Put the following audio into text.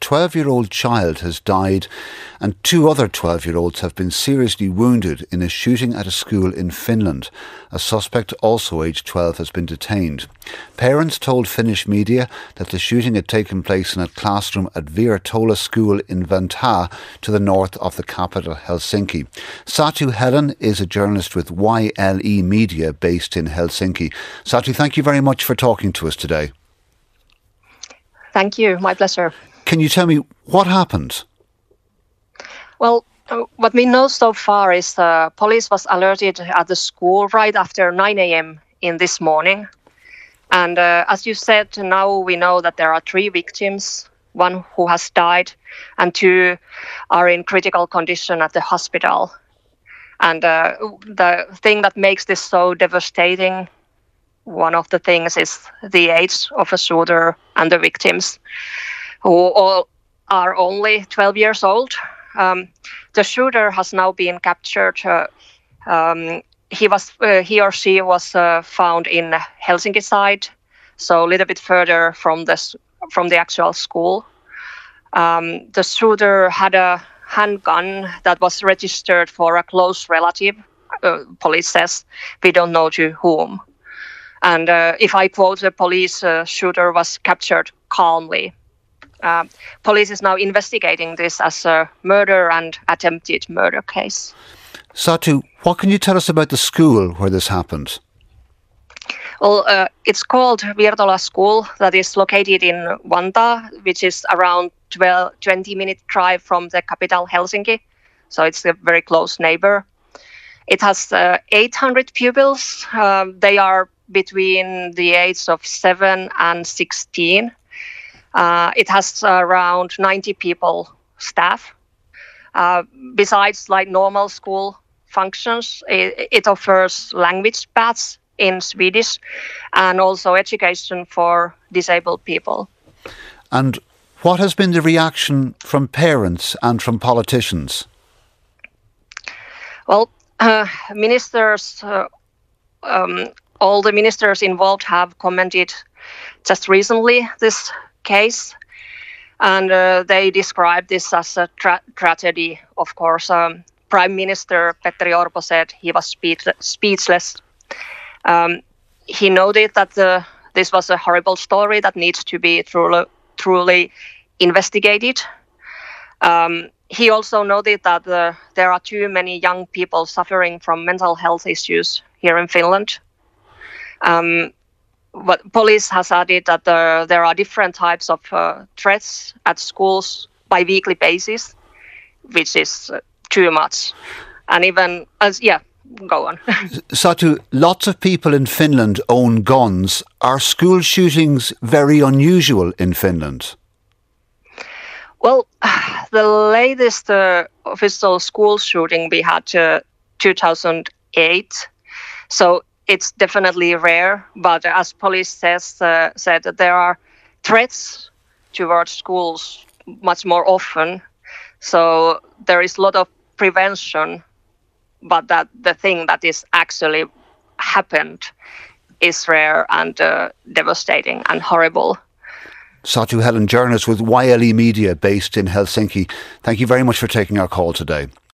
12-year-old child has died and two other 12-year-olds have been seriously wounded in a shooting at a school in Finland. A suspect, also aged 12, has been detained. Parents told Finnish media that the shooting had taken place in a classroom at Virtola School in Vantaa, to the north of the capital, Helsinki. Satu Helen is a journalist with YLE Media based in Helsinki. Satu, thank you very much for talking to us today. Thank you. My pleasure. Can you tell me what happened? Well, what we know so far is the police was alerted at the school right after 9 a.m. in this morning. And as you said, now we know that there are 3 victims, 1 who has died and 2 are in critical condition at the hospital. And the thing that makes this so devastating, one of the things is the age of a shooter and the victims, who all are only 12 years old. The shooter has now been captured. He or she was found in Helsinki side, so a little bit further from the actual school. The shooter had a handgun that was registered for a close relative. Police says we don't know to whom. And if I quote the police, shooter was captured calmly. Police is now investigating this as a murder and attempted murder case. Satu, what can you tell us about the school where this happened? Well, it's called Virtola School, that is located in Vantaa, which is around 20-minute drive from the capital, Helsinki. So it's a very close neighbor. It has 800 pupils. They are between the age of 7 and 16. It has around 90 people staff. Besides like normal school functions, it offers language paths in Swedish and also education for disabled people. And what has been the reaction from parents and from politicians? Well, ministers, all the ministers involved have commented just recently this case, and they described this as a tragedy. Of course, Prime Minister Petteri Orpo said he was speechless. He noted that this was a horrible story that needs to be truly investigated. He also noted that there are too many young people suffering from mental health issues here in Finland. But police has added that there are different types of threats at schools by weekly basis, which is too much. And even go on. Satu, lots of people in Finland own guns. Are school shootings very unusual in Finland? Well, the latest official school shooting we had 2008. So it's definitely rare, but as police said that there are threats towards schools much more often. So there is a lot of prevention, but that the thing that is actually happened is rare and devastating and horrible. Satu Helen, journalist with YLE Media based in Helsinki. Thank you very much for taking our call today.